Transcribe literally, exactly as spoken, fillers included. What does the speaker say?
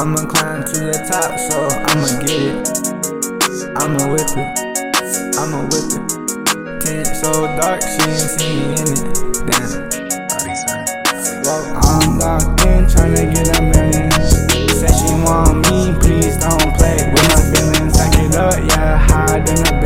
I'ma climb to the top, so I'ma get it. I'ma whip it, I'ma whip it. Tent so dark, she ain't see me in it. Damn. I'm locked in, tryna get a million. Said she want me, please don't play with my feelings. I get up, yeah, higher than a